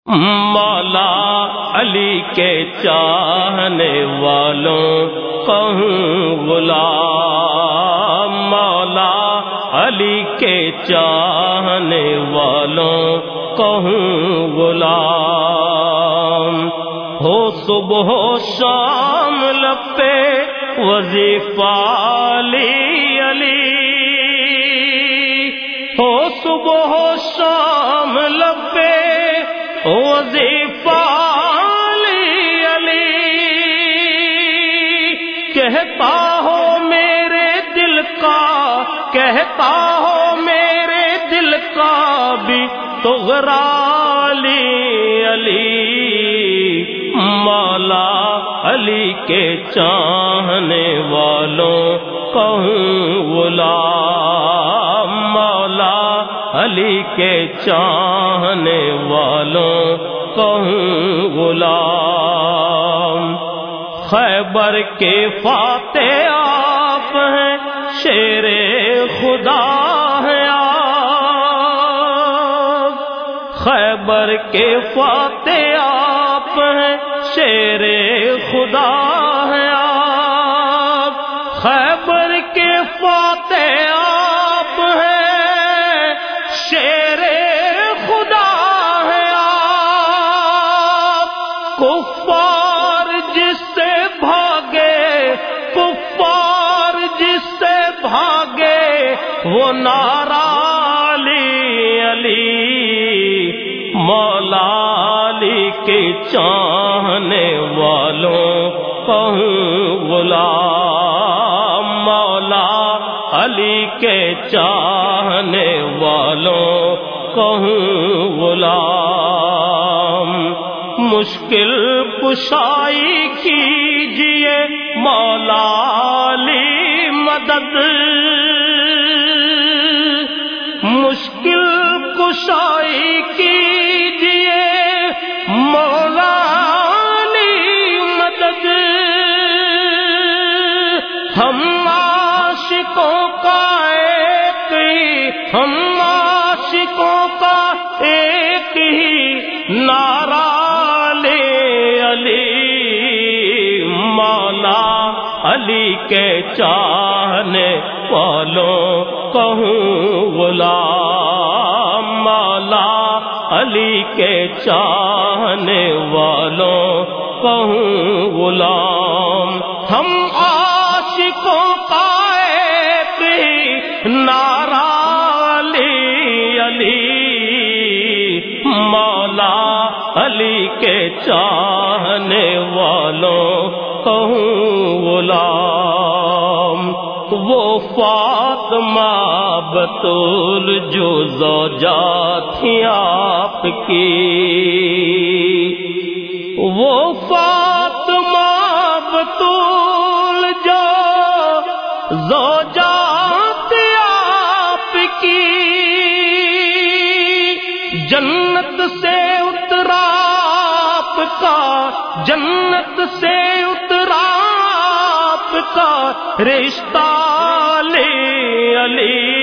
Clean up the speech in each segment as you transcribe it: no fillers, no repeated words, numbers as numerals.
مولا علی کے چاہنے والوں کہوں غلام، مولا علی کے چاہنے والوں کہوں غلام، ہو صبح و شام لپے وظیفہ علی علی، ہو صبح و شام لپے وظیفہ علی علی، کہتا ہو میرے دل کا، کہتا ہو میرے دل کا بھی تو غرالی علی، مولا علی کے چاہنے والوں کہوں غلام، مولا علی کے چاہنے والوں کہوں غلام، خیبر کے فاتح آپ ہیں، شیر خدا ہیں آپ، خیبر کے فاتح آپ ہیں، شیر خدا ہیں آپ، خیبر کے فاتح آپ ہیں، شیر خدا ہیں آپ، کفار جس سے بھاگے، کفار جس سے بھاگے وہ نعرہ علی علی، مولا علی کے چاہنے والوں کہوں غلام، مولا علی کے چاہنے والوں کہوں غلام، مشکل کشائی کیجئے مولا علی مدد، مشکل کشائی کیجئے مولا علی مدد، ہم عاشقوں کا ایک ہی، ہم عاشقوں کا ایک ہی نعرہ علی علی، مولا علی کے چاہنے والوں کہوں غلام، مولا علی کے چاہنے والوں کہوں غلام، ہم عاشقوں کا ایک ہی نعرہ علی علی، مولا علی کے چاہنے والوں کہوں غلام، وہ فاطمہ بطول جو زوجہ تھی آپ کی، وہ فاطمہ بطول جو زوجہ تھی آپ کی، جنت سے اترا آپ کا، جنت سے اترا آپ کا رشتہ علی علی،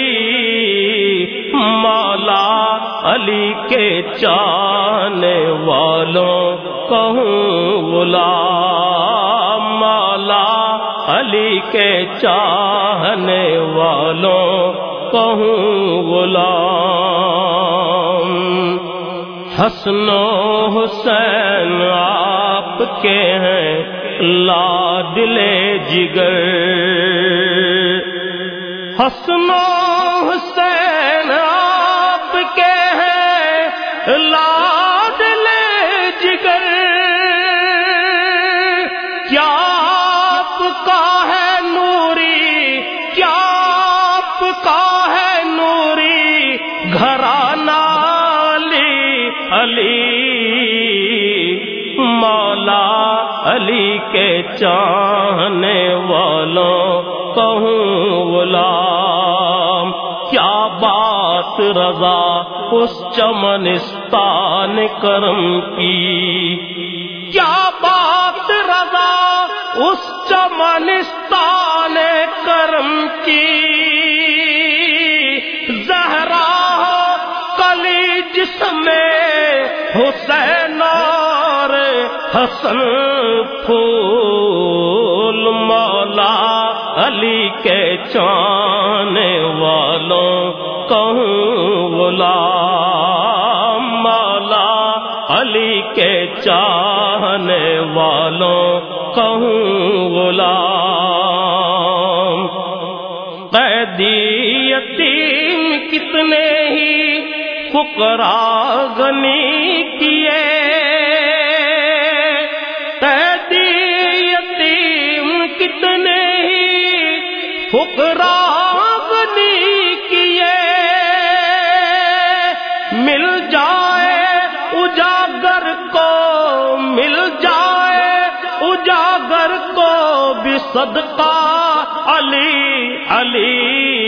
مولا علی کے چاہنے والوں کہوں غلام، مولا علی کے چاہنے والوں کہوں غلام، حسن و حسین آپ کے ہیں لاڈلے جگر، حسن و حسین آپ کے ہیں لاڈلے جگر، کیا آپ کا ہے نوری، کیا آپ کا ہے نوری گھرانہ علی علی، مولا علی کے چاہنے والوں کہوں غلام، کیا بات رضا اس چمنستان کرم کی، کیا بات رضا اس چمنستان کرم کی، زہرا کلی جس میں حسین حسن پھول مولا علی کے چاہنے والوں کہوں غلام، مولا علی کے چاہنے والوں کہوں غلام۔ قیدی یتیم کتنے ہی فقراء غنی کیے، قیدی یتیم کتنے ہی فقراء غنی کیے، مل جائے اجاگر کو، مل جائے اجاگر کو بھی صدقہ علی علی،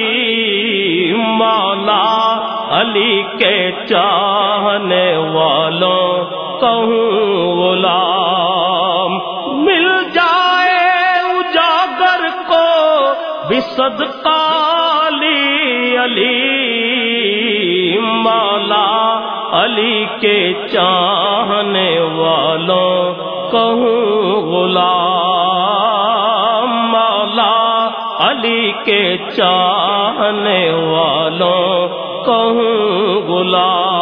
مولا علی کے چاہنے والوں کہوں غلام، مل جائے اجاگر کو بھی صدقہ علی علی، مولا علی کے چاہنے والوں کہوں غلام، مولا علی کے چاہنے والوں کہوں غلام۔